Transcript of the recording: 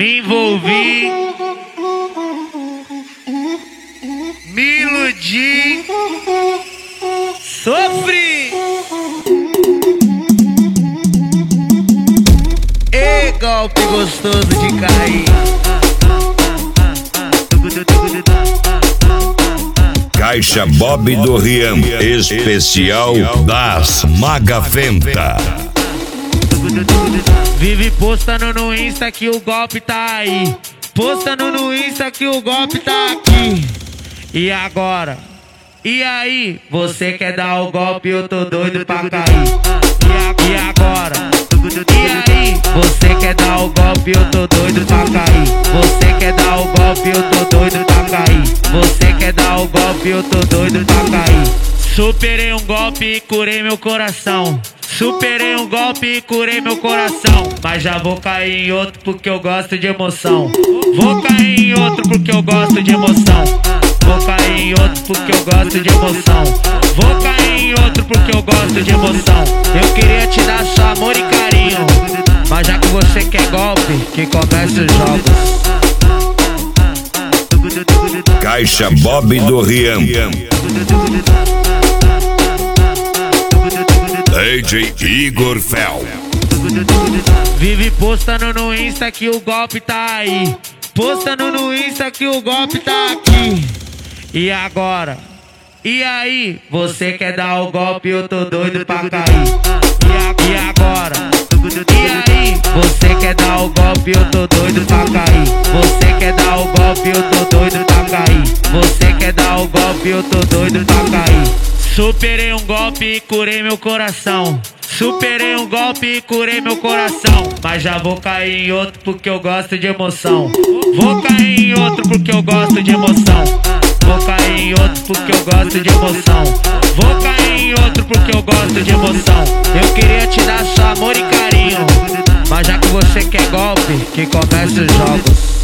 me envolvi, me iludi, sofri. E golpe gostoso de cair. Caixa Bob do Rian, especial das Magaventa. Vive postando no Insta que o golpe tá aí. Postando no Insta que o golpe tá aqui. E agora? E aí? Você quer dar o golpe? Eu tô doido pra cair. E agora? E aí? Você quer dar o golpe? Eu tô doido pra cair. Você quer dar o golpe? Eu tô doido pra cair. Você quer dar o golpe? Eu tô doido pra cair. Superei um golpe e curei meu coração. Superei um golpe e curei meu coração. Mas já vou cair em outro porque eu gosto de emoção. Vou cair em outro porque eu gosto de emoção. Vou cair em outro porque eu gosto de emoção. Vou cair em outro porque eu gosto de emoção. Eu queria te dar só amor e carinho, mas já que você quer golpe, que comece os jogos. Caixa Bob do Rian. DJ Igor Fel. Vive postando no Insta que o golpe tá aí. Postando no Insta que o golpe tá aqui. E agora? E aí? Você quer dar o golpe? Eu tô doido pra cair. E agora? E aí? Você quer dar o golpe? Eu tô doido pra cair. Você quer dar o golpe? Eu tô doido pra cair. Você quer dar o golpe? Eu tô doido pra cair. Superei um golpe e curei meu coração. Superei um golpe e curei meu coração. Mas já vou cair em outro porque eu gosto de emoção. Vou cair em outro porque eu gosto de emoção. Vou cair em outro porque eu gosto de emoção. Vou cair em outro porque eu gosto de emoção. Eu queria te dar só amor e carinho, mas já que você quer golpe, que comece os jogos.